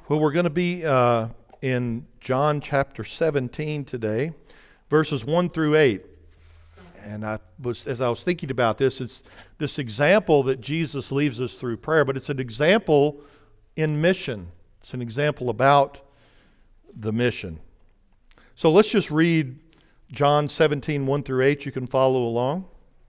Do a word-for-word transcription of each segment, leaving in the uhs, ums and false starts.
Well, we're going to be uh, in John chapter seventeen today, verses one through eight. And I was, as I was thinking about this, it's this example that Jesus leaves us through prayer, but it's an example in mission. It's an example about the mission. So let's just read John seventeen, one through eight. You can follow along.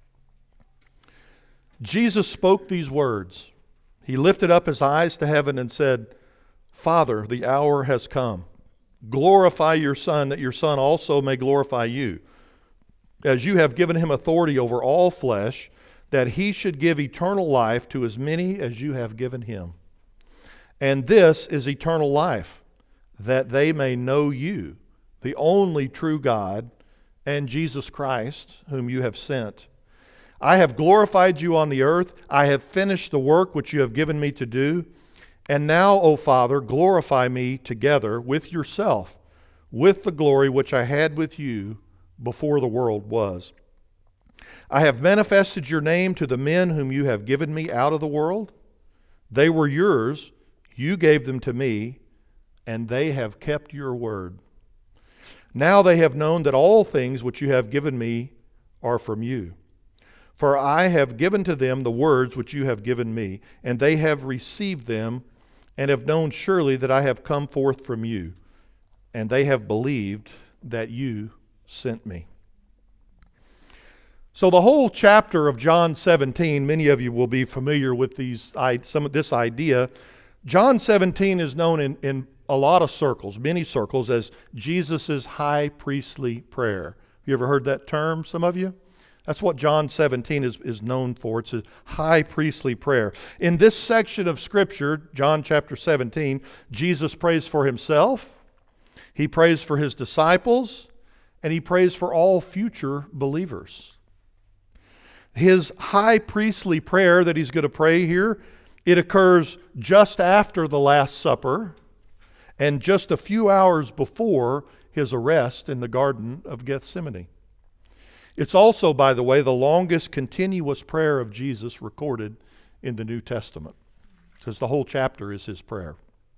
Jesus spoke these words. He lifted up his eyes to heaven and said, Father, the hour has come. Glorify your Son, that your Son also may glorify you, as you have given him authority over all flesh, that he should give eternal life to as many as you have given him. And this is eternal life, that they may know you, the only true God, and Jesus Christ, whom you have sent. I have glorified you on the earth. I have finished the work which you have given me to do. And now, O Father, glorify me together with yourself, with the glory which I had with you before the world was. I have manifested your name to the men whom you have given me out of the world. They were yours. You gave them to me, and they have kept your word. Now they have known that all things which you have given me are from you. For I have given to them the words which you have given me, and they have received them, and have known surely that I have come forth from you, and they have believed that you sent me. So the whole chapter of John seventeen, many of you will be familiar with these some of this idea. John seventeen is known in, in a lot of circles, many circles, as Jesus' high priestly prayer. Have you ever heard that term, some of you? That's what John seventeen is, is known for. It's a high priestly prayer. In this section of Scripture, John chapter seventeen, Jesus prays for himself, he prays for his disciples, and he prays for all future believers. His high priestly prayer that he's going to pray here, it occurs just after the Last Supper and just a few hours before his arrest in the Garden of Gethsemane. It's also, by the way, the longest continuous prayer of Jesus recorded in the New Testament, because the whole chapter is his prayer.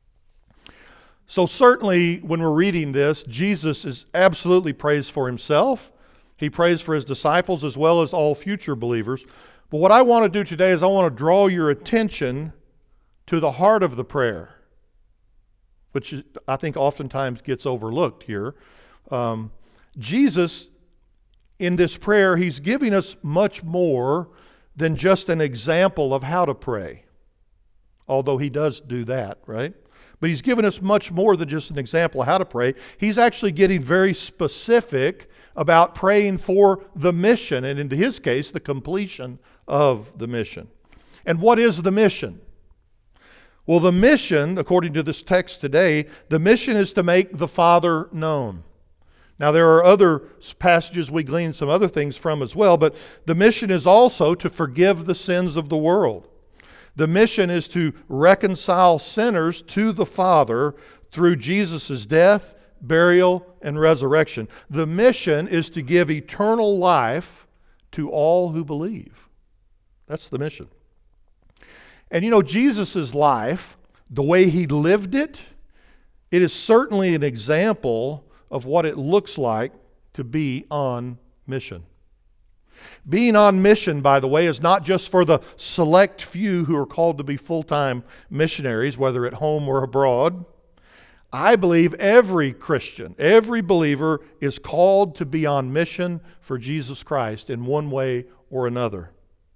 So certainly when we're reading this, Jesus is absolutely prays for himself. He prays for his disciples as well as all future believers. But what I want to do today is I want to draw your attention to the heart of the prayer, which I think oftentimes gets overlooked here. Um, Jesus, in this prayer, he's giving us much more than just an example of how to pray. Although he does do that, right? But he's given us much more than just an example of how to pray. He's actually getting very specific about praying for the mission, and in his case, the completion of the mission. And what is the mission? Well, the mission, according to this text today, the mission is to make the Father known. Now, there are other passages we glean some other things from as well, but the mission is also to forgive the sins of the world. The mission is to reconcile sinners to the Father through Jesus' death, burial, and resurrection. The mission is to give eternal life to all who believe. That's the mission. And you know, Jesus' life, the way he lived it, it is certainly an example of what it looks like to be on mission. Being on mission, by the way, is not just for the select few who are called to be full-time missionaries, whether at home or abroad. I believe every Christian, every believer is called to be on mission for Jesus Christ in one way or another.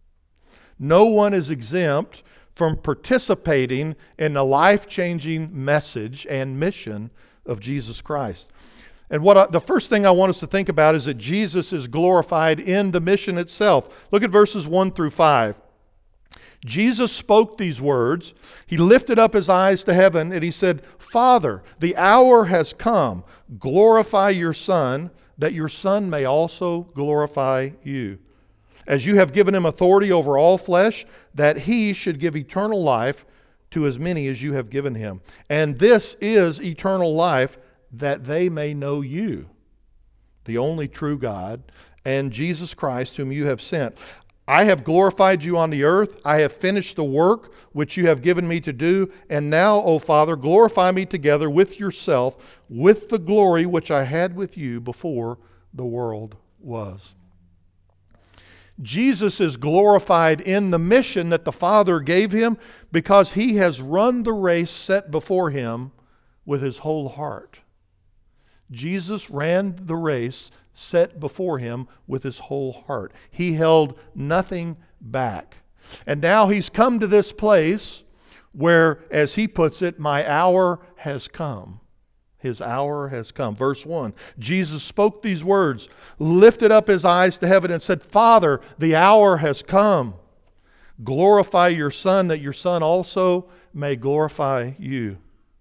No one is exempt from participating in the life-changing message and mission of Jesus Christ. And what I, the first thing I want us to think about is that Jesus is glorified in the mission itself. Look at verses one through five. Jesus spoke these words. He lifted up his eyes to heaven and he said, Father, the hour has come. Glorify your Son, that your Son may also glorify you. As you have given him authority over all flesh, that he should give eternal life to as many as you have given him. And this is eternal life, that they may know you, the only true God, and Jesus Christ whom you have sent. I have glorified you on the earth. I have finished the work which you have given me to do. And now, O Father, glorify me together with yourself, with the glory which I had with you before the world was. Jesus is glorified in the mission that the Father gave him because he has run the race set before him with his whole heart. Jesus ran the race set before him with his whole heart. He held nothing back. And now he's come to this place where, as he puts it, my hour has come. His hour has come. Verse one, Jesus spoke these words, lifted up his eyes to heaven and said, Father, the hour has come. Glorify your Son, that your Son also may glorify you.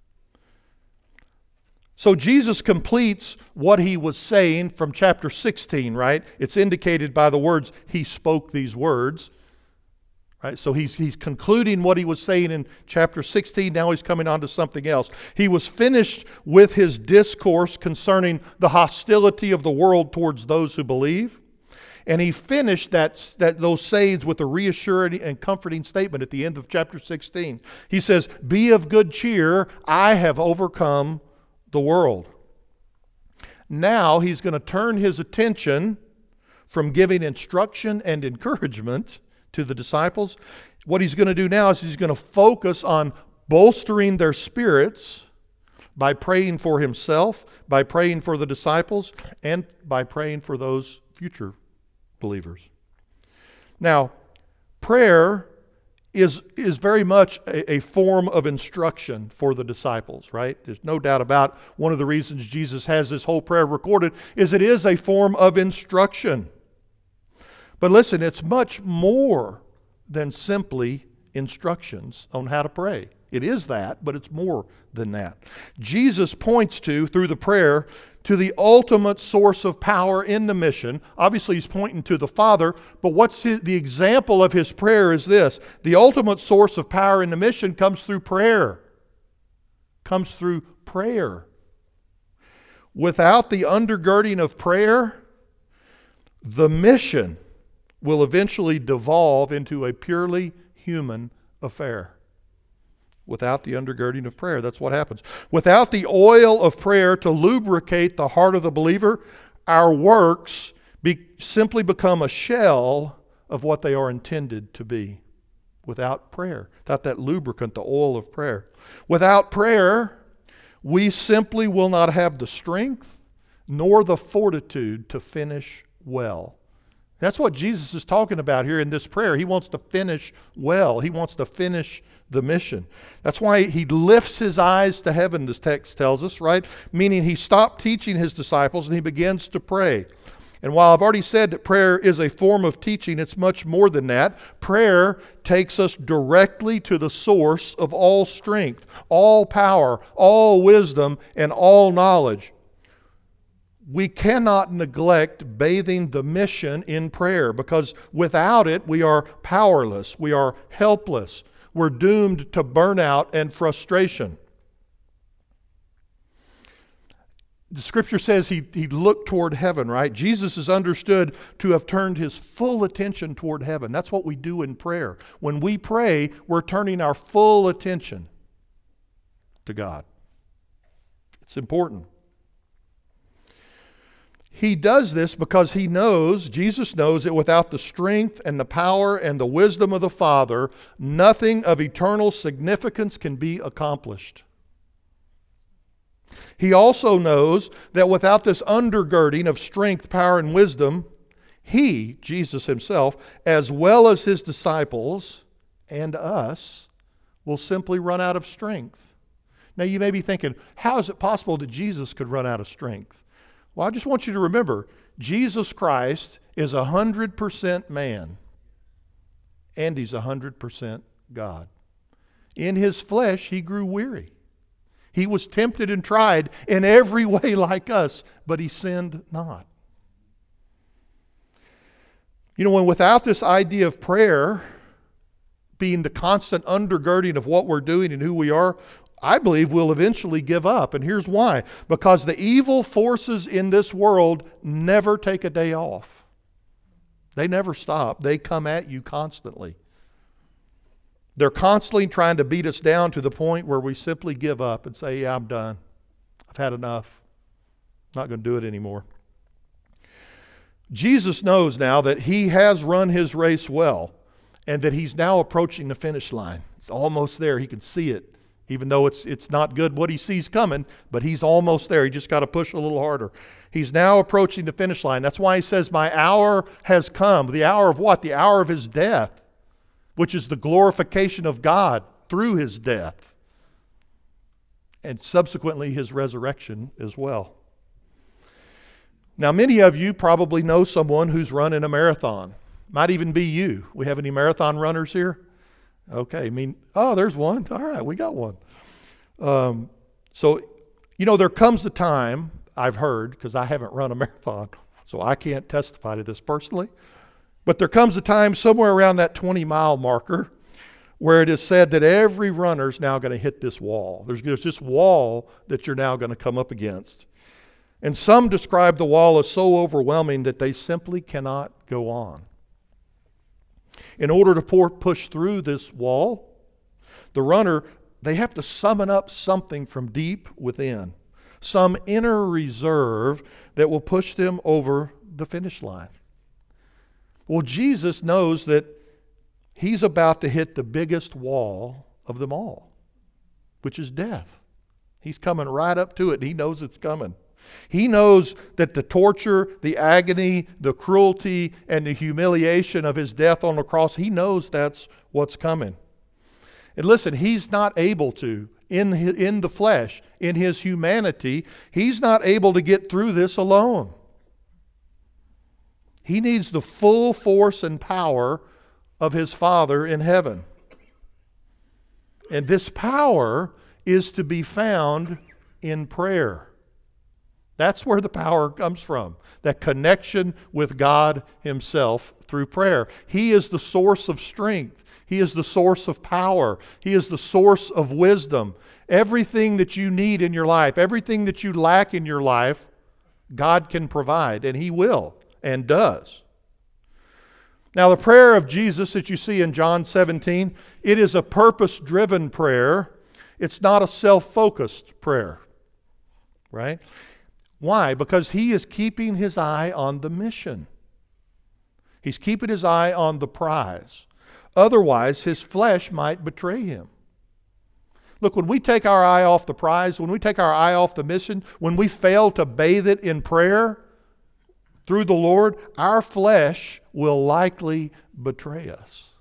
So Jesus completes what he was saying from chapter sixteen, right? It's indicated by the words, he spoke these words. Right? So he's, he's concluding what he was saying in chapter sixteen. Now he's coming on to something else. He was finished with his discourse concerning the hostility of the world towards those who believe. And he finished that, that those sayings with a reassuring and comforting statement at the end of chapter sixteen. He says, be of good cheer, I have overcome the world. Now he's going to turn his attention from giving instruction and encouragement to the disciples. What he's going to do now is he's going to focus on bolstering their spirits by praying for himself, by praying for the disciples, and by praying for those future believers. Now, prayer is, is very much a, a form of instruction for the disciples, right? There's no doubt about one of the reasons Jesus has this whole prayer recorded is it is a form of instruction. But listen, it's much more than simply instructions on how to pray. It is that, but it's more than that. Jesus points to, through the prayer, to the ultimate source of power in the mission. Obviously, he's pointing to the Father, but what's his, the example of his prayer is this. The ultimate source of power in the mission comes through prayer. Comes through prayer. Without the undergirding of prayer, the mission will eventually devolve into a purely human affair. Without the undergirding of prayer, that's what happens. Without the oil of prayer to lubricate the heart of the believer, our works be, simply become a shell of what they are intended to be. Without prayer, without that lubricant, the oil of prayer. Without prayer, we simply will not have the strength nor the fortitude to finish well. That's what Jesus is talking about here in this prayer. He wants to finish well. He wants to finish the mission. That's why he lifts his eyes to heaven, this text tells us, right? Meaning he stopped teaching his disciples and he begins to pray. And while I've already said that prayer is a form of teaching, it's much more than that. Prayer takes us directly to the source of all strength, all power, all wisdom, and all knowledge. We cannot neglect bathing the mission in prayer because without it, we are powerless. We are helpless. We're doomed to burnout and frustration. The scripture says he, he looked toward heaven, right? Jesus is understood to have turned his full attention toward heaven. That's what we do in prayer. When we pray, we're turning our full attention to God. It's important. He does this because he knows, Jesus knows, that without the strength and the power and the wisdom of the Father, nothing of eternal significance can be accomplished. He also knows that without this undergirding of strength, power, and wisdom, he, Jesus himself, as well as his disciples and us, will simply run out of strength. Now you may be thinking, how is it possible that Jesus could run out of strength? Well, I just want you to remember, Jesus Christ is one hundred percent man, and he's one hundred percent God. In his flesh, he grew weary. He was tempted and tried in every way like us, but he sinned not. You know, when without this idea of prayer being the constant undergirding of what we're doing and who we are, I believe we'll eventually give up. And here's why. Because the evil forces in this world never take a day off. They never stop. They come at you constantly. They're constantly trying to beat us down to the point where we simply give up and say, yeah, I'm done. I've had enough. I'm not going to do it anymore. Jesus knows now that he has run his race well and that he's now approaching the finish line. He's almost there. He can see it, even though it's it's not good what he sees coming, but he's almost there. He just got to push a little harder. He's now approaching the finish line. That's why he says, my hour has come. The hour of what? The hour of his death, which is the glorification of God through his death and subsequently his resurrection as well. Now, many of you probably know someone who's running a marathon. Might even be you. We have any marathon runners here? Okay, I mean, oh, there's one. All right, we got one. Um, so, you know, there comes a time, I've heard, because I haven't run a marathon, so I can't testify to this personally, but there comes a time somewhere around that twenty-mile marker where it is said that every runner is now going to hit this wall. There's, there's this wall that you're now going to come up against. And some describe the wall as so overwhelming that they simply cannot go on. In order to pour, push through this wall, the runner, they have to summon up something from deep within, some inner reserve that will push them over the finish line. Well, Jesus knows that he's about to hit the biggest wall of them all, which is death. He's coming right up to it, and he knows it's coming. He knows that the torture, the agony, the cruelty, and the humiliation of his death on the cross, he knows that's what's coming. And listen, he's not able to, in, his, in the flesh, in his humanity, he's not able to get through this alone. He needs the full force and power of his Father in heaven. And this power is to be found in prayer. That's where the power comes from, that connection with God himself through prayer. He is the source of strength. He is the source of power. He is the source of wisdom. Everything that you need in your life, everything that you lack in your life, God can provide, and he will and does. Now, the prayer of Jesus that you see in John seventeen, it is a purpose-driven prayer. It's not a self-focused prayer, right? Why? Because he is keeping his eye on the mission. He's keeping his eye on the prize. Otherwise, his flesh might betray him. Look, when we take our eye off the prize, when we take our eye off the mission, when we fail to bathe it in prayer through the Lord, our flesh will likely betray us.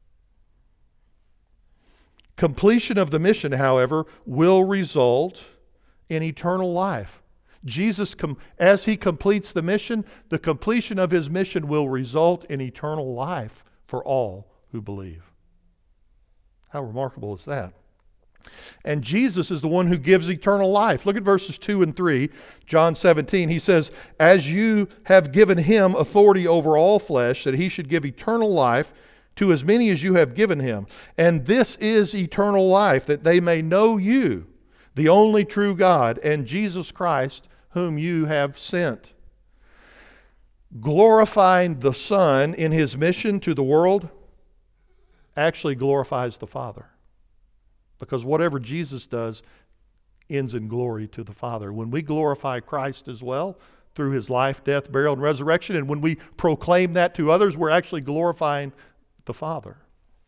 Completion of the mission, however, will result in eternal life. Jesus, as he completes the mission, the completion of his mission will result in eternal life for all who believe. How remarkable is that? And Jesus is the one who gives eternal life. Look at verses two and three, John seventeen. He says, as you have given him authority over all flesh, that he should give eternal life to as many as you have given him. And this is eternal life, that they may know you, the only true God, and Jesus Christ, whom you have sent. Glorifying the Son in his mission to the world actually glorifies the Father. Because whatever Jesus does ends in glory to the Father. When we glorify Christ as well, through his life, death, burial, and resurrection, and when we proclaim that to others, we're actually glorifying the Father.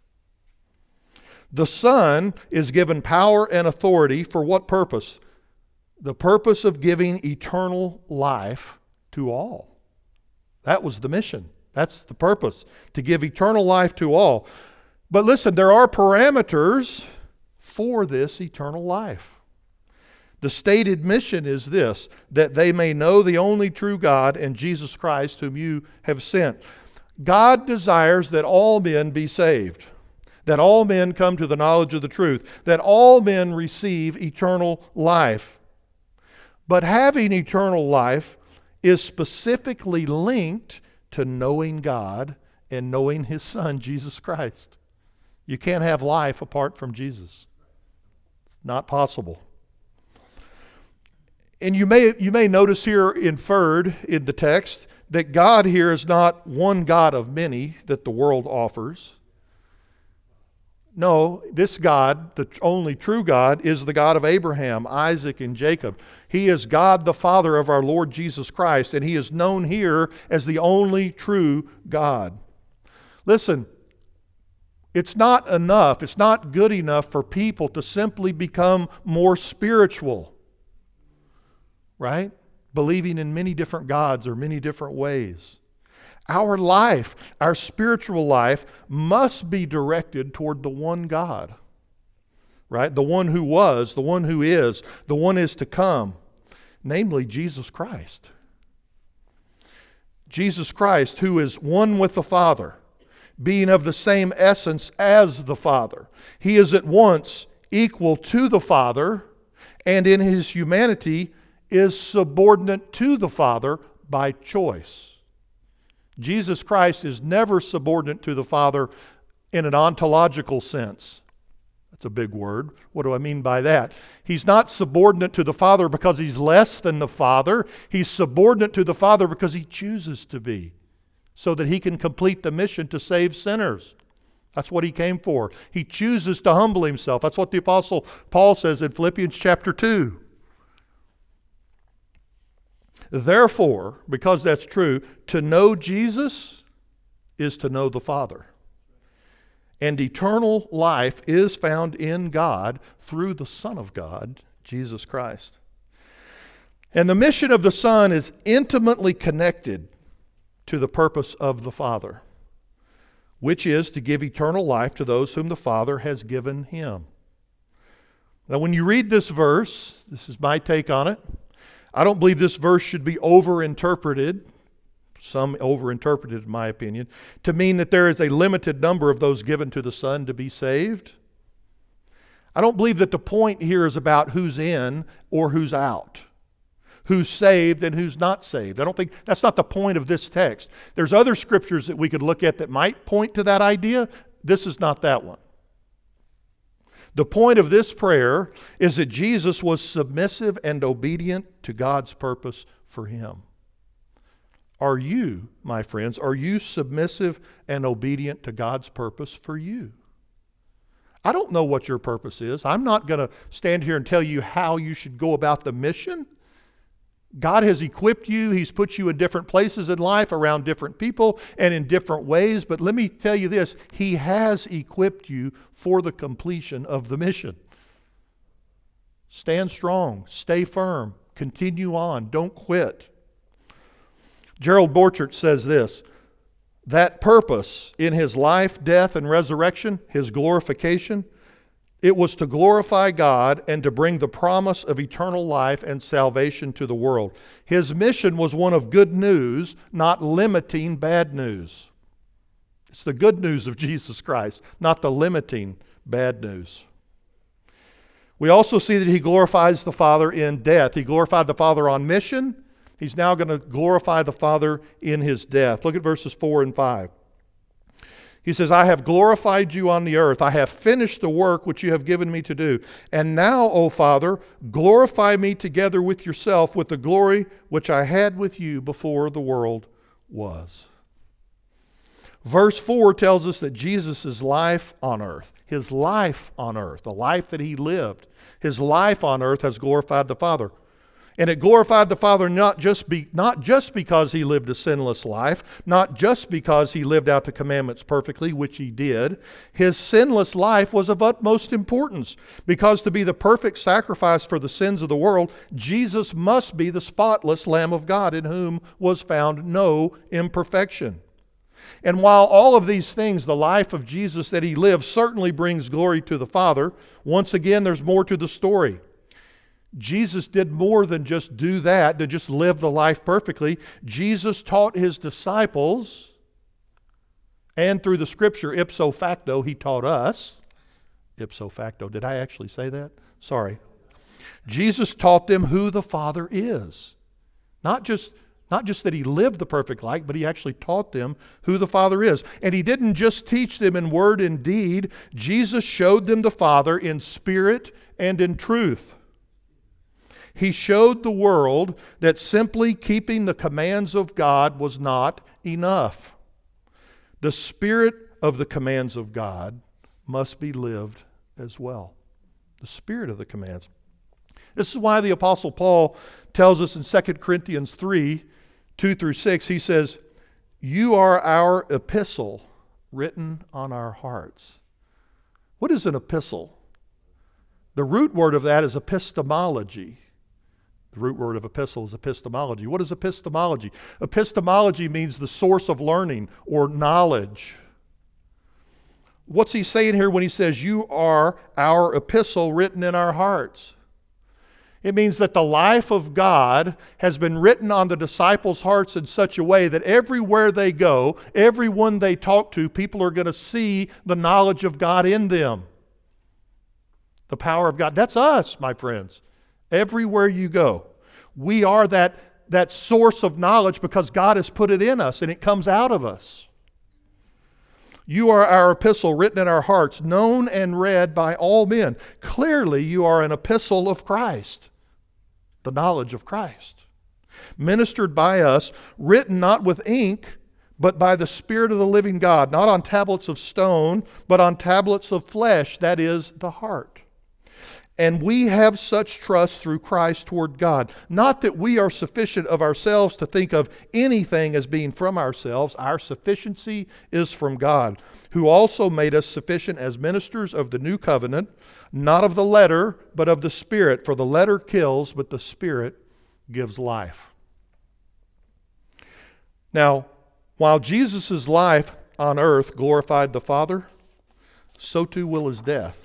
The Son is given power and authority for what purpose? The purpose of giving eternal life to all. That was the mission. That's the purpose, to give eternal life to all. But listen, there are parameters for this eternal life. The stated mission is this, that they may know the only true God and Jesus Christ whom you have sent. God desires that all men be saved, that all men come to the knowledge of the truth, that all men receive eternal life. But having eternal life is specifically linked to knowing God and knowing his Son, Jesus Christ. You can't have life apart from Jesus. It's not possible. And you may, you may notice here inferred in the text that God here is not one God of many that the world offers. No, this God, the only true God, is the God of Abraham, Isaac, and Jacob. He is God the Father of our Lord Jesus Christ, and He is known here as the only true God. Listen, it's not enough, it's not good enough for people to simply become more spiritual, right? Believing in many different gods or many different ways. Our life, our spiritual life, must be directed toward the one God, right? The one who was, the one who is, the one is to come, namely Jesus Christ. Jesus Christ, who is one with the Father, being of the same essence as the Father. He is at once equal to the Father, and in His humanity is subordinate to the Father by choice. Jesus Christ is never subordinate to the Father in an ontological sense. That's a big word. What do I mean by that? He's not subordinate to the Father because He's less than the Father. He's subordinate to the Father because He chooses to be, so that He can complete the mission to save sinners. That's what He came for. He chooses to humble Himself. That's what the Apostle Paul says in Philippians chapter two. Therefore, because that's true, to know Jesus is to know the Father. And eternal life is found in God through the Son of God, Jesus Christ. And the mission of the Son is intimately connected to the purpose of the Father, which is to give eternal life to those whom the Father has given Him. Now, when you read this verse, this is my take on it, I don't believe this verse should be overinterpreted, some overinterpreted in my opinion, to mean that there is a limited number of those given to the Son to be saved. I don't believe that the point here is about who's in or who's out, who's saved and who's not saved. I don't think that's not the point of this text. There's other scriptures that we could look at that might point to that idea. This is not that one. The point of this prayer is that Jesus was submissive and obedient to God's purpose for Him. Are you, my friends, are you submissive and obedient to God's purpose for you? I don't know what your purpose is. I'm not going to stand here and tell you how you should go about the mission. God has equipped you. He's put you in different places in life, around different people, and in different ways. But let me tell you this, He has equipped you for the completion of the mission. Stand strong. Stay firm. Continue on. Don't quit. Gerald Borchert says this, that purpose in His life, death, and resurrection, His glorification, it was to glorify God and to bring the promise of eternal life and salvation to the world. His mission was one of good news, not limiting bad news. It's the good news of Jesus Christ, not the limiting bad news. We also see that He glorifies the Father in death. He glorified the Father on mission. He's now going to glorify the Father in His death. Look at verses four and five. He says, I have glorified you on the earth. I have finished the work which you have given me to do. And now, O Father, glorify me together with yourself with the glory which I had with you before the world was. Verse four tells us that Jesus' life on earth, His life on earth, the life that He lived, His life on earth has glorified the Father. And it glorified the Father not just be, not just because He lived a sinless life, not just because He lived out the commandments perfectly, which He did. His sinless life was of utmost importance, because to be the perfect sacrifice for the sins of the world, Jesus must be the spotless Lamb of God, in whom was found no imperfection. And while all of these things, the life of Jesus that He lived, certainly brings glory to the Father, once again, there's more to the story. Jesus did more than just do that, to just live the life perfectly. Jesus taught His disciples, and through the Scripture, ipso facto, He taught us. Ipso facto, did I actually say that? Sorry. Jesus taught them who the Father is. Not just, not just that He lived the perfect life, but He actually taught them who the Father is. And He didn't just teach them in word and deed. Jesus showed them the Father in spirit and in truth. He showed the world that simply keeping the commands of God was not enough. The spirit of the commands of God must be lived as well. The spirit of the commands. This is why the Apostle Paul tells us in Second Corinthians three, two through six, he says, "You are our epistle written on our hearts." What is an epistle? The root word of that is epistemology. The root word of epistle is epistemology. What is epistemology? Epistemology means the source of learning or knowledge. What's he saying here when he says, "You are our epistle written in our hearts"? It means that the life of God has been written on the disciples' hearts in such a way that everywhere they go, everyone they talk to, people are going to see the knowledge of God in them. The power of God. That's us, my friends. Everywhere you go. We are that, that source of knowledge because God has put it in us and it comes out of us. You are our epistle written in our hearts, known and read by all men. Clearly, you are an epistle of Christ, the knowledge of Christ. Ministered by us, written not with ink, but by the Spirit of the living God, not on tablets of stone, but on tablets of flesh, that is, the heart. And we have such trust through Christ toward God. Not that we are sufficient of ourselves to think of anything as being from ourselves. Our sufficiency is from God, who also made us sufficient as ministers of the new covenant, not of the letter, but of the Spirit. For the letter kills, but the Spirit gives life. Now, while Jesus' life on earth glorified the Father, so too will his death.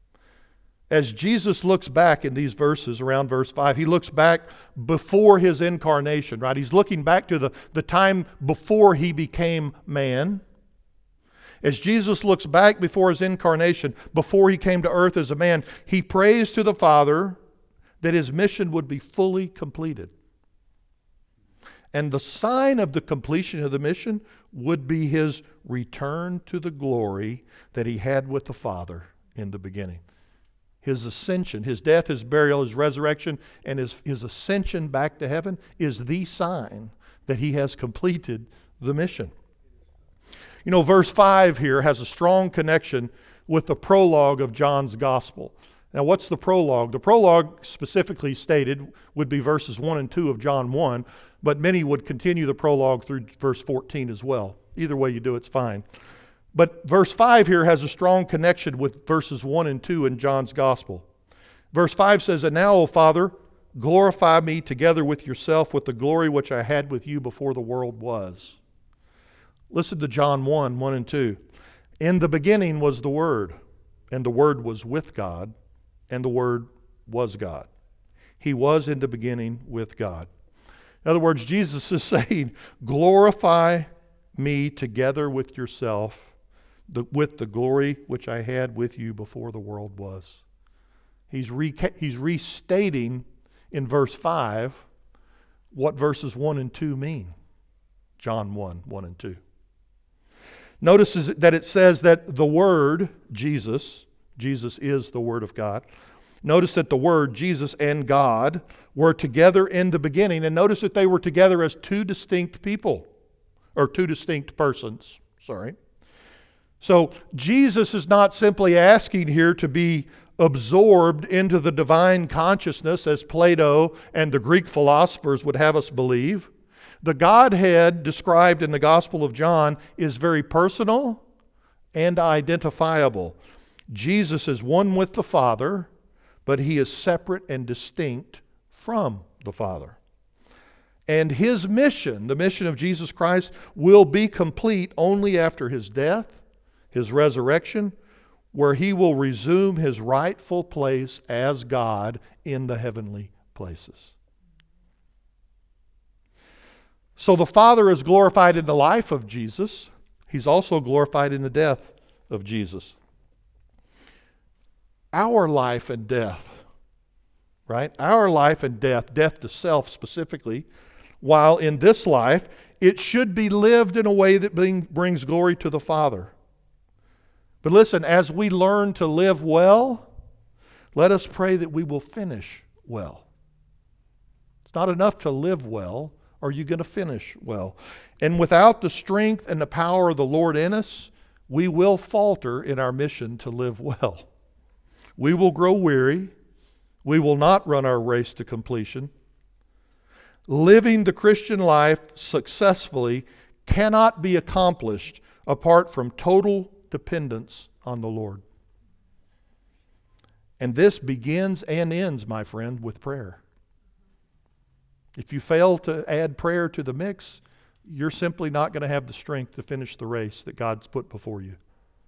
As Jesus looks back in these verses, around verse five, he looks back before his incarnation, right? He's looking back to the, the time before he became man. As Jesus looks back before his incarnation, before he came to earth as a man, he prays to the Father that his mission would be fully completed. And the sign of the completion of the mission would be his return to the glory that he had with the Father in the beginning. His ascension, his death, his burial, his resurrection, and his, his ascension back to heaven is the sign that he has completed the mission. You know, verse five here has a strong connection with the prologue of John's gospel. Now, what's the prologue? The prologue, specifically stated, would be verses one and two of John one, but many would continue the prologue through verse fourteen as well. Either way you do, it's fine. But verse five here has a strong connection with verses one and two in John's gospel. Verse five says, "And now, O Father, glorify me together with yourself with the glory which I had with you before the world was." Listen to John one, one and two. "In the beginning was the Word, and the Word was with God, and the Word was God. He was in the beginning with God." In other words, Jesus is saying, glorify me together with yourself, The, with the glory which I had with you before the world was. He's, re, he's restating in verse five what verses one and two mean. John one, one and two. Notice that it says that the Word, Jesus, Jesus is the Word of God. Notice that the Word, Jesus, and God were together in the beginning. And notice that they were together as two distinct people, or two distinct persons, sorry. So Jesus is not simply asking here to be absorbed into the divine consciousness as Plato and the Greek philosophers would have us believe. The Godhead described in the Gospel of John is very personal and identifiable. Jesus is one with the Father, but he is separate and distinct from the Father. And his mission, the mission of Jesus Christ, will be complete only after his death, his resurrection, where he will resume his rightful place as God in the heavenly places. So the Father is glorified in the life of Jesus. He's also glorified in the death of Jesus. Our life and death, right? Our life and death, death to self specifically, while in this life, it should be lived in a way that brings glory to the Father. But listen, as we learn to live well, let us pray that we will finish well. not enough to live well. Are you going to finish well? And without the strength and the power of the Lord in us, we will falter in our mission to live well. We will grow weary. We will not run our race to completion. Living the Christian life successfully cannot be accomplished apart from total dependence on the Lord. And this begins and ends, my friend, with prayer. If you fail to add prayer to the mix, you're simply not going to have the strength to finish the race that God's put before you.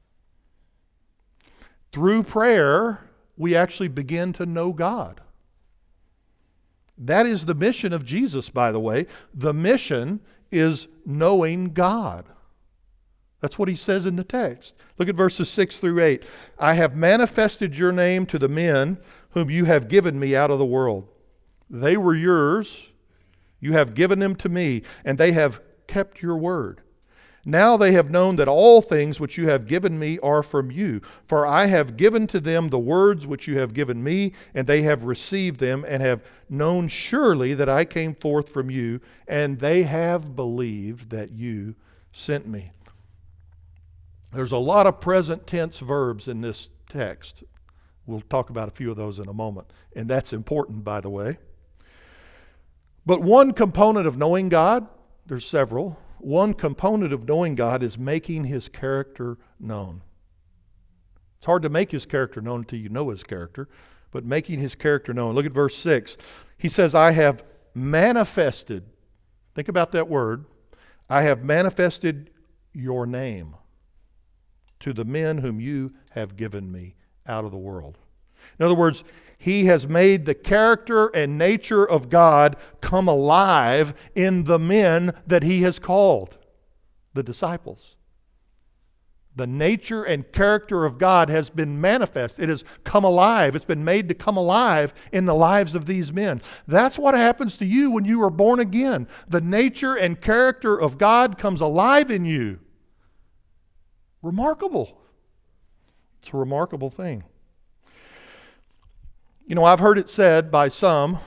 Through prayer, we actually begin to know God. That is the mission of Jesus, by the way. The mission is knowing God. That's what he says in the text. Look at verses six through eight. I have manifested your name to the men whom you have given me out of the world. They were yours. You have given them to me, and they have kept your word. Now they have known that all things which you have given me are from you. For I have given to them the words which you have given me, and they have received them, and have known surely that I came forth from you, and they have believed that you sent me. There's a lot of present tense verbs in this text. We'll talk about a few of those in a moment. And that's important, by the way. But one component of knowing God, there's several, one component of knowing God is making his character known. It's hard to make his character known until you know his character, but making his character known. Look at verse six. He says, I have manifested, think about that word, I have manifested your name to the men whom you have given me out of the world. In other words, he has made the character and nature of God come alive in the men that he has called, the disciples. The nature and character of God has been manifest. It has come alive. It's been made to come alive in the lives of these men. That's what happens to you when you are born again. The nature and character of God comes alive in you. Remarkable. It's a remarkable thing. You know, I've heard it said by some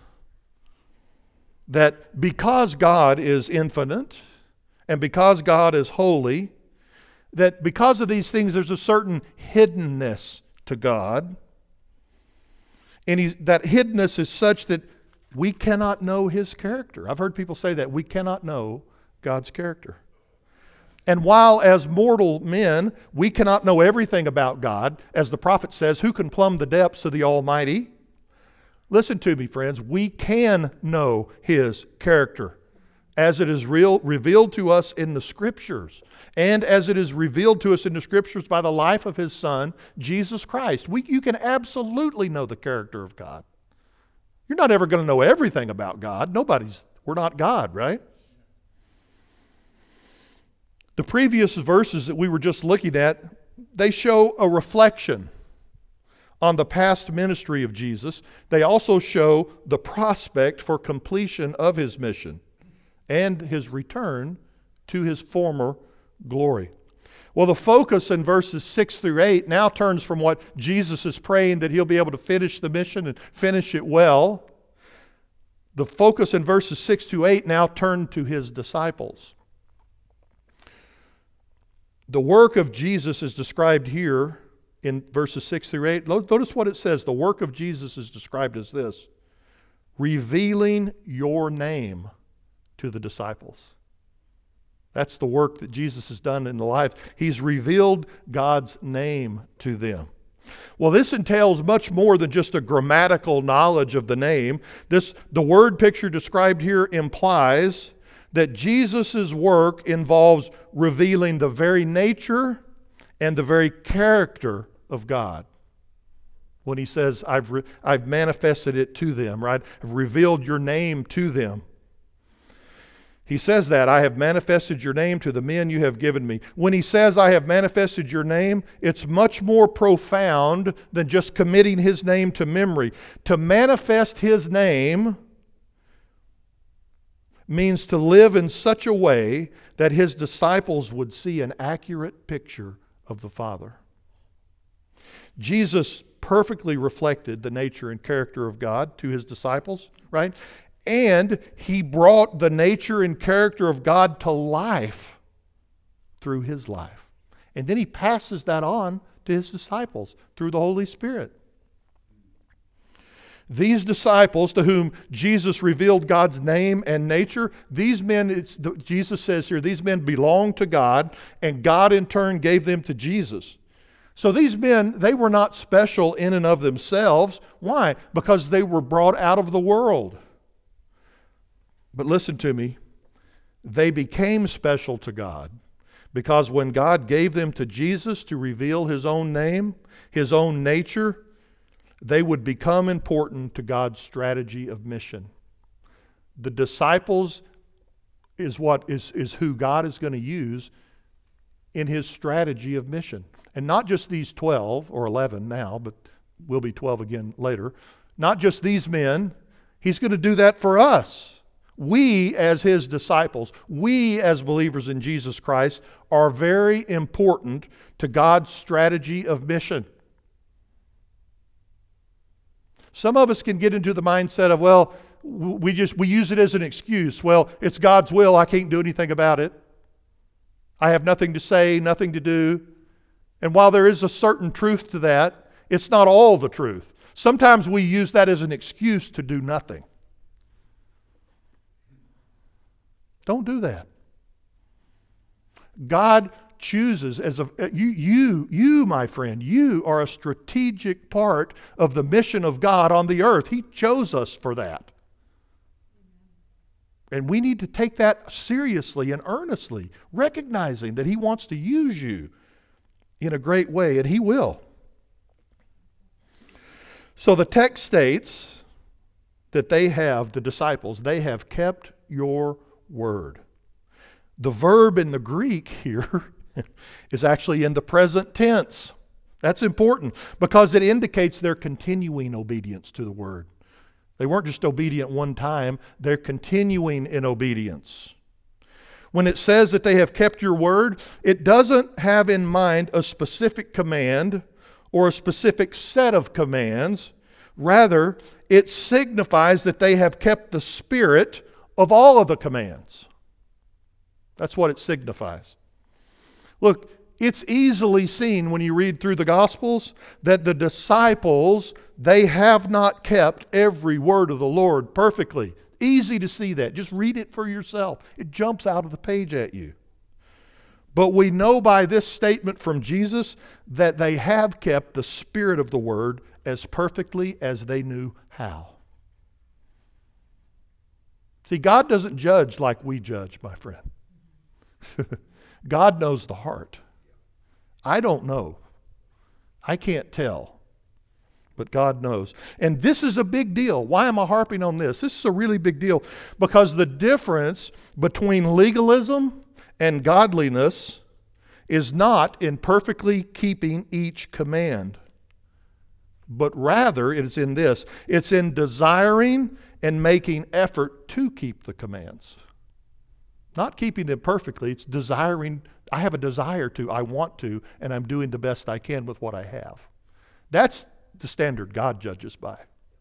that because God is infinite and because God is holy, that because of these things there's a certain hiddenness to God. And he, that hiddenness is such that we cannot know his character. I've heard people say that we cannot know God's character. And while as mortal men, we cannot know everything about God, as the prophet says, who can plumb the depths of the Almighty? Listen to me, friends. We can know his character as it is real, revealed to us in the Scriptures, and as it is revealed to us in the Scriptures by the life of his Son, Jesus Christ. We, you can absolutely know the character of God. You're not ever going to know everything about God. Nobody's, we're not God, right? The previous verses that we were just looking at, they show a reflection on the past ministry of Jesus. They also show the prospect for completion of his mission and his return to his former glory. Well, the focus in verses six through eight now turns from what Jesus is praying that he'll be able to finish the mission and finish it well. The focus in verses six to eight now turn to his disciples. The work of Jesus is described here in verses six through eight. Notice what it says. The work of Jesus is described as this: revealing your name to the disciples. That's the work that Jesus has done in the life. He's revealed God's name to them. Well, this entails much more than just a grammatical knowledge of the name. This, the word picture described here implies that Jesus' work involves revealing the very nature and the very character of God. When he says, I've, re- I've manifested it to them, right? I've revealed your name to them. He says that, I have manifested your name to the men you have given me. When he says, I have manifested your name, it's much more profound than just committing his name to memory. To manifest his name means to live in such a way that his disciples would see an accurate picture of the Father. Jesus perfectly reflected the nature and character of God to his disciples, right? And he brought the nature and character of God to life through his life. And then he passes that on to his disciples through the Holy Spirit. These disciples to whom Jesus revealed God's name and nature, these men, it's, Jesus says here, these men belong to God, and God in turn gave them to Jesus. So these men, they were not special in and of themselves. Why? Because they were brought out of the world. But listen to me, they became special to God because when God gave them to Jesus to reveal his own name, his own nature, they would become important to God's strategy of mission. The disciples is what is, is who God is going to use in his strategy of mission. And not just these twelve or eleven now, but will be twelve again later. Not just these men. He's going to do that for us. We as his disciples, we as believers in Jesus Christ are very important to God's strategy of mission. Some of us can get into the mindset of, well, we just we use it as an excuse. Well, it's God's will. I can't do anything about it. I have nothing to say, nothing to do. And while there is a certain truth to that, it's not all the truth. Sometimes we use that as an excuse to do nothing. Don't do that. God chooses as a you you you my friend, you are a strategic part of the mission of God on the earth. He chose us for that. And we need to take that seriously and earnestly, recognizing that he wants to use you in a great way, and he will. So the text states that they have, the disciples, they have kept your word. The verb in the Greek here is actually in the present tense. That's important because it indicates their continuing obedience to the word. They weren't just obedient one time, they're continuing in obedience. When it says that they have kept your word, it doesn't have in mind a specific command or a specific set of commands. Rather, it signifies that they have kept the spirit of all of the commands. That's what it signifies. Look, it's easily seen when you read through the Gospels that the disciples, they have not kept every word of the Lord perfectly. Easy to see that. Just read it for yourself. It jumps out of the page at you. But we know by this statement from Jesus that they have kept the spirit of the word as perfectly as they knew how. See, God doesn't judge like we judge, my friend. God knows the heart. I don't know. I can't tell. But God knows. And this is a big deal. Why am I harping on this? This is a really big deal because the difference between legalism and godliness is not in perfectly keeping each command, but rather it is in this. It's in desiring and making effort to keep the commands. Not keeping them perfectly, it's desiring. I have a desire to, I want to, and I'm doing the best I can with what I have. That's the standard God judges by.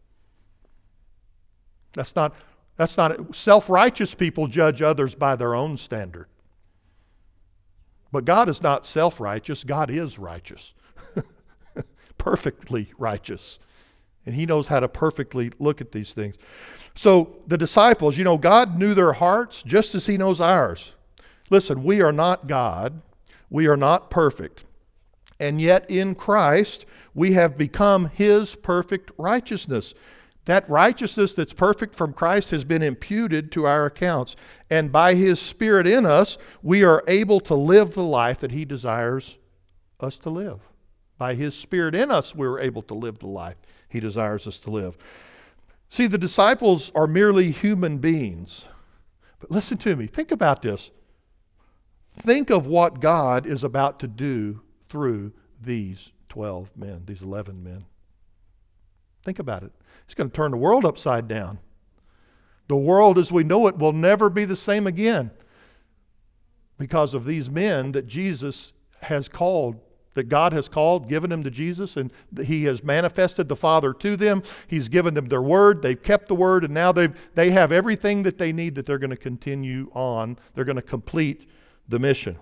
That's not, that's not, self-righteous people judge others by their own standard. But God is not self-righteous, God is righteous. Perfectly righteous. And he knows how to perfectly look at these things. So the disciples, you know, God knew their hearts just as he knows ours. Listen, we are not God. We are not perfect. And yet in Christ, we have become his perfect righteousness. That righteousness that's perfect from Christ has been imputed to our accounts. And by his Spirit in us, we are able to live the life that he desires us to live. By his Spirit in us, we're able to live the life he desires us to live. See, the disciples are merely human beings. But listen to me. Think about this. Think of what God is about to do through these twelve men, these eleven men. Think about it. He's going to turn the world upside down. The world as we know it will never be the same again because of these men that Jesus has called that God has called, given them to Jesus, and He has manifested the Father to them. He's given them their word. They've kept the word, and now they they have everything that they need that they're going to continue on. They're going to complete the mission.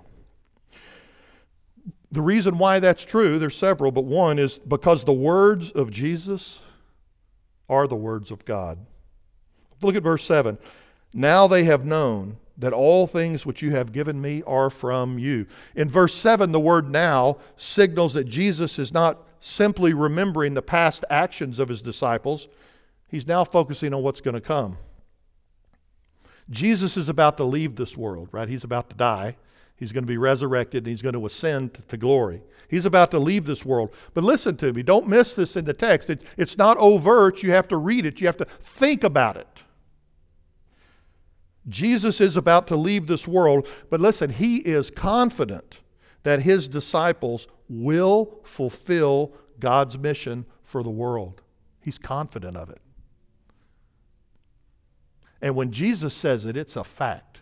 The reason why that's true, there's several, but one is because the words of Jesus are the words of God. Look at verse seven. Now they have known that all things which you have given me are from you. In verse seven, the word now signals that Jesus is not simply remembering the past actions of His disciples. He's now focusing on what's going to come. Jesus is about to leave this world, right? He's about to die. He's going to be resurrected and He's going to ascend to glory. He's about to leave this world. But listen to me, don't miss this in the text. It, it's not overt. You have to read it. You have to think about it. Jesus is about to leave this world, but listen, He is confident that His disciples will fulfill God's mission for the world. He's confident of it. And when Jesus says it, it's a fact.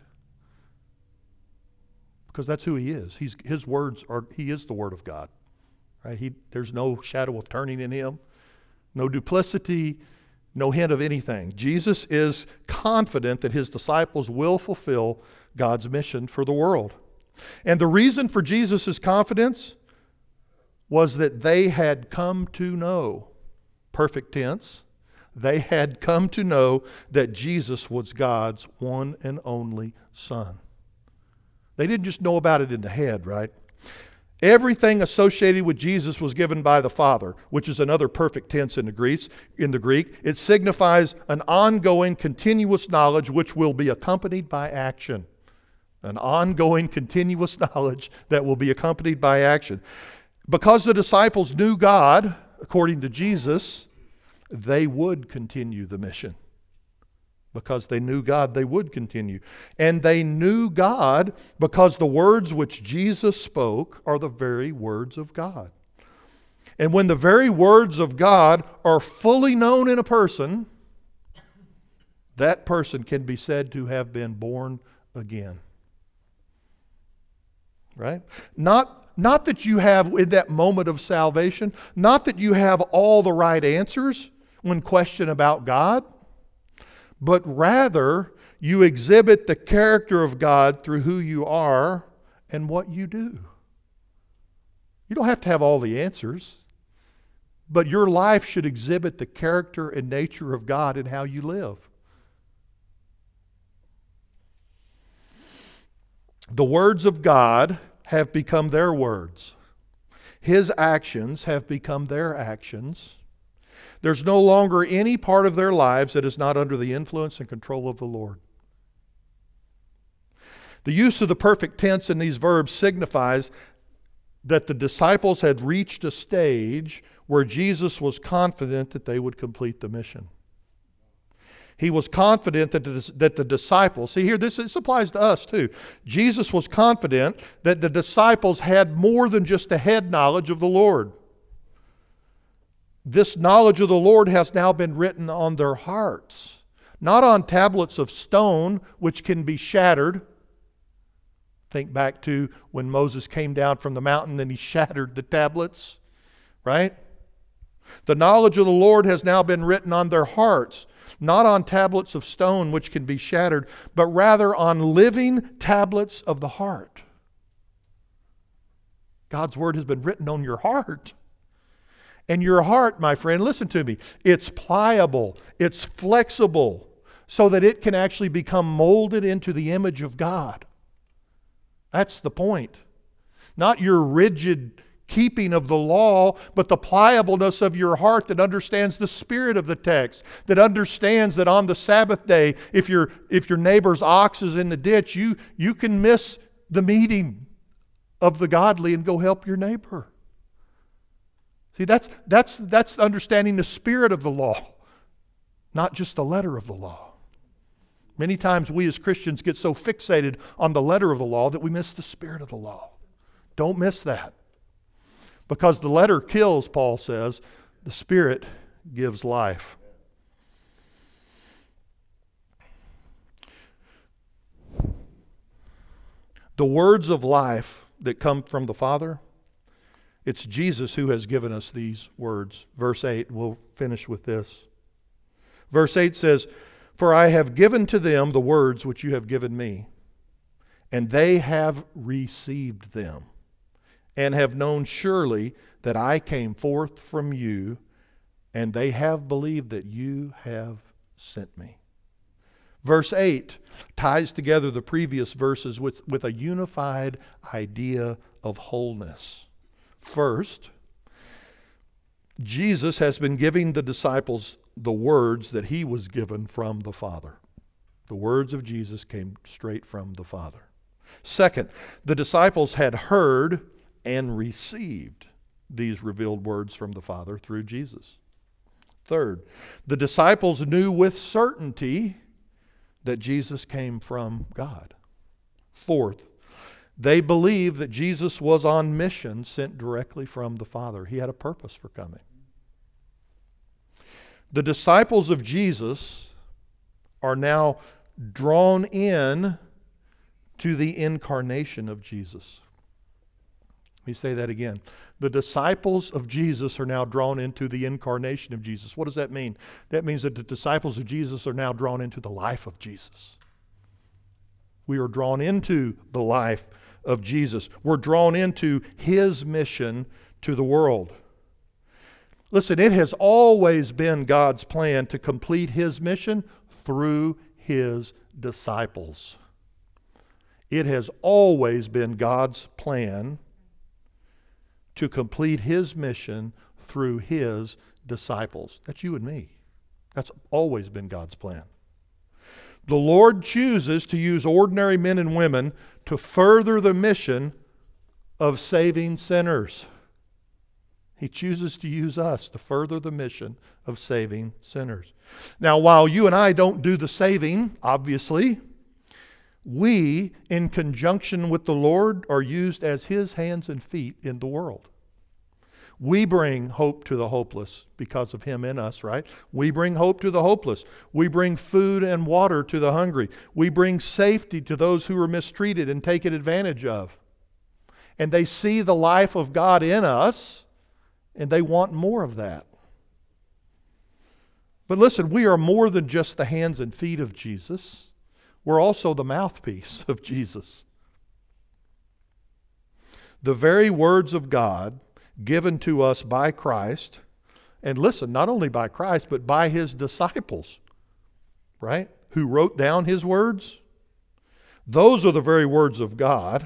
Because that's who He is. He's, his words are, He is the Word of God. Right? He, there's no shadow of turning in Him, no duplicity, no hint of anything. Jesus is confident that His disciples will fulfill God's mission for the world. And the reason for Jesus' confidence was that they had come to know, perfect tense, they had come to know that Jesus was God's one and only Son. They didn't just know about it in the head, right? Everything associated with Jesus was given by the Father, which is another perfect tense in the Greek. In the Greek, it signifies an ongoing, continuous knowledge which will be accompanied by action. An ongoing, continuous knowledge that will be accompanied by action. Because the disciples knew God, according to Jesus, they would continue the mission. Because they knew God, they would continue. And they knew God because the words which Jesus spoke are the very words of God. And when the very words of God are fully known in a person, that person can be said to have been born again. Right? Not, not that you have, in that moment of salvation, not that you have all the right answers when questioned about God, but rather you exhibit the character of God through who you are and what you do. You don't have to have all the answers, but your life should exhibit the character and nature of God in how you live. The words of God have become their words. His actions have become their actions. There's no longer any part of their lives that is not under the influence and control of the Lord. The use of the perfect tense in these verbs signifies that the disciples had reached a stage where Jesus was confident that they would complete the mission. He was confident that the, that the disciples, see here, this, this applies to us too. Jesus was confident that the disciples had more than just a head knowledge of the Lord. This knowledge of the Lord has now been written on their hearts, not on tablets of stone which can be shattered. Think back to when Moses came down from the mountain and he shattered the tablets, right? The knowledge of the Lord has now been written on their hearts, not on tablets of stone which can be shattered, but rather on living tablets of the heart. God's Word has been written on your heart. And your heart, my friend, listen to me, it's pliable, it's flexible, so that it can actually become molded into the image of God. That's the point. Not your rigid keeping of the law, but the pliableness of your heart that understands the spirit of the text, that understands that on the Sabbath day, if your if your neighbor's ox is in the ditch, you, you can miss the meeting of the godly and go help your neighbor. See, that's, that's, that's understanding the spirit of the law, not just the letter of the law. Many times we as Christians get so fixated on the letter of the law that we miss the spirit of the law. Don't miss that. Because the letter kills, Paul says, the Spirit gives life. The words of life that come from the Father It's Jesus who has given us these words. Verse eight, we'll finish with this. Verse eight says, "For I have given to them the words which you have given me, and they have received them, and have known surely that I came forth from you, and they have believed that you have sent me." Verse eight ties together the previous verses with, with a unified idea of wholeness. First, Jesus has been giving the disciples the words that he was given from the Father. The words of Jesus came straight from the Father. Second, the disciples had heard and received these revealed words from the Father through Jesus. Third, the disciples knew with certainty that Jesus came from God. Fourth, they believed that Jesus was on mission sent directly from the Father. He had a purpose for coming. The disciples of Jesus are now drawn in to the incarnation of Jesus. Let me say that again. The disciples of Jesus are now drawn into the incarnation of Jesus. What does that mean? That means that the disciples of Jesus are now drawn into the life of Jesus. We are drawn into the life of Jesus. We're drawn into his mission to the world. Listen, it has always been God's plan to complete his mission through his disciples. It has always been God's plan to complete his mission through his disciples. That's you and me. That's always been God's plan. The Lord chooses to use ordinary men and women to further the mission of saving sinners. He chooses to use us to further the mission of saving sinners. Now, while you and I don't do the saving, obviously, we, in conjunction with the Lord, are used as his hands and feet in the world. We bring hope to the hopeless because of him in us, right? We bring hope to the hopeless. We bring food and water to the hungry. We bring safety to those who are mistreated and taken advantage of. And they see the life of God in us, and they want more of that. But listen, we are more than just the hands and feet of Jesus. We're also the mouthpiece of Jesus. The very words of God given to us by Christ, and listen, not only by Christ, but by his disciples, right? Who wrote down his words. Those are the very words of God,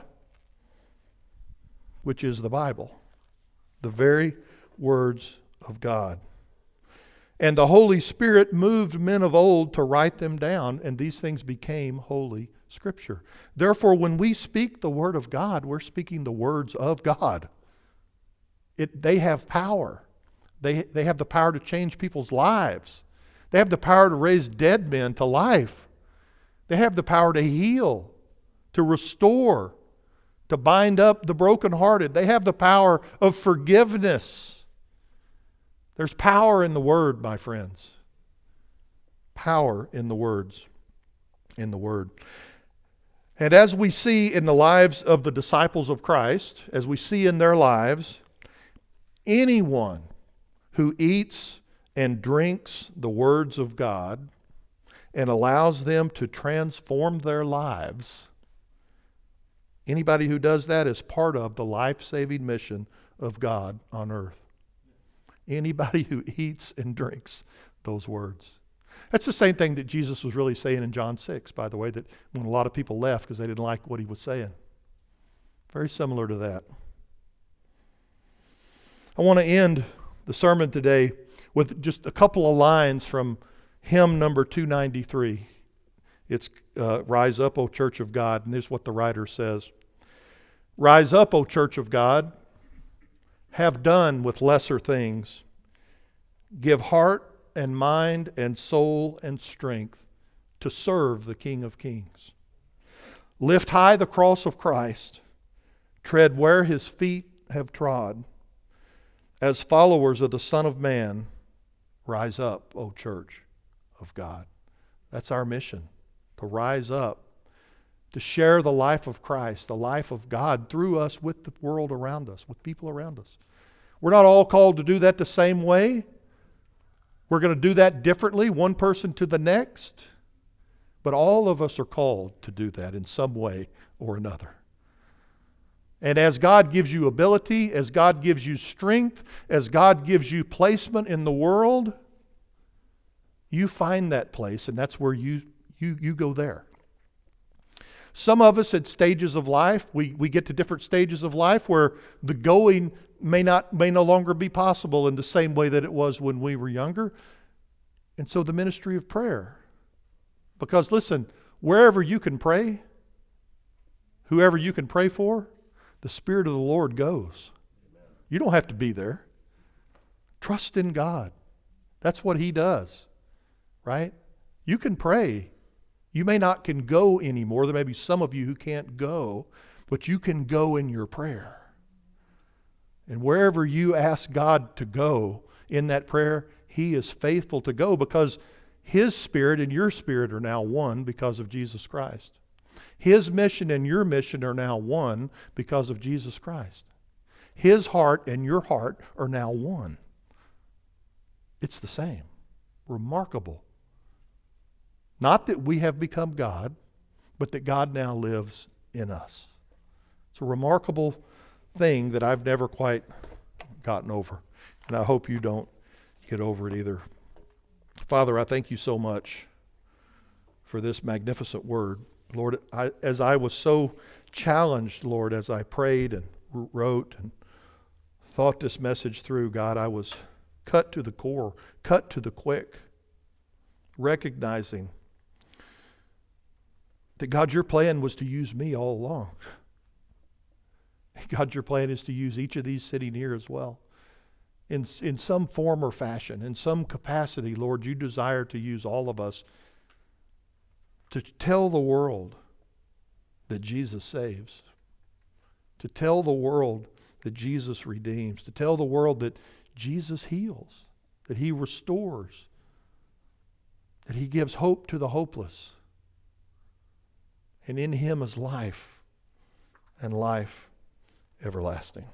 which is the Bible. The very words of God. And the Holy Spirit moved men of old to write them down, and these things became Holy Scripture. Therefore, when we speak the Word of God, we're speaking the words of God. It, they have power. They, they have the power to change people's lives. They have the power to raise dead men to life. They have the power to heal, to restore, to bind up the brokenhearted. They have the power of forgiveness. There's power in the Word, my friends. Power in the words, in the Word. And as we see in the lives of the disciples of Christ, as we see in their lives, anyone who eats and drinks the words of God and allows them to transform their lives, anybody who does that is part of the life-saving mission of God on earth. Anybody who eats and drinks those words. That's the same thing that Jesus was really saying in John six, by the way, that when a lot of people left because they didn't like what he was saying. Very similar to that. I want to end the sermon today with just a couple of lines from hymn number two ninety-three. It's uh, Rise Up, O Church of God, and this is what the writer says. Rise up, O Church of God, have done with lesser things. Give heart and mind and soul and strength to serve the King of Kings. Lift high the cross of Christ. Tread where his feet have trod. As followers of the Son of Man, rise up, O Church of God. That's our mission, to rise up, to share the life of Christ, the life of God through us with the world around us, with people around us. We're not all called to do that the same way. We're going to do that differently, one person to the next. But all of us are called to do that in some way or another. And as God gives you ability, as God gives you strength, as God gives you placement in the world, you find that place, and that's where you you you go there. Some of us at stages of life, we, we get to different stages of life where the going may not may no longer be possible in the same way that it was when we were younger. And so the ministry of prayer. Because listen, wherever you can pray, whoever you can pray for, the Spirit of the Lord goes. You don't have to be there. Trust in God. That's what He does. Right? You can pray. You may not can go anymore. There may be some of you who can't go, but you can go in your prayer. And wherever you ask God to go in that prayer, He is faithful to go, because His Spirit and your spirit are now one because of Jesus Christ. His mission and your mission are now one because of Jesus Christ. His heart and your heart are now one. It's the same. Remarkable. Not that we have become God, but that God now lives in us. It's a remarkable thing that I've never quite gotten over. And I hope you don't get over it either. Father, I thank you so much for this magnificent word. Lord, I, as I was so challenged, Lord, as I prayed and wrote and thought this message through, God, I was cut to the core, cut to the quick, recognizing that, God, your plan was to use me all along. God, your plan is to use each of these sitting here as well. In, in some form or fashion, in some capacity, Lord, you desire to use all of us to tell the world that Jesus saves, to tell the world that Jesus redeems, to tell the world that Jesus heals, that He restores, that He gives hope to the hopeless. And in Him is life, and life everlasting.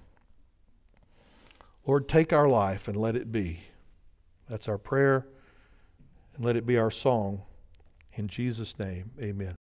Lord, take our life and let it be. That's our prayer, and let it be our song. In Jesus' name, amen.